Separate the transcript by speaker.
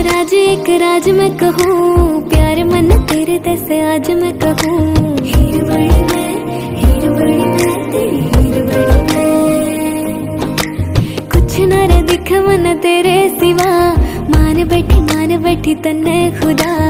Speaker 1: राज एक राज मैं कहूँ, प्यार मन तेरे तैसे आज मैं कहूँ। हीर बड़ी मैं, हीर बड़ी मैं, तेरी हीर बड़ी मैं। कुछ न रे दिख मन तेरे सिवा, मान बैठी तन्ने खुदा।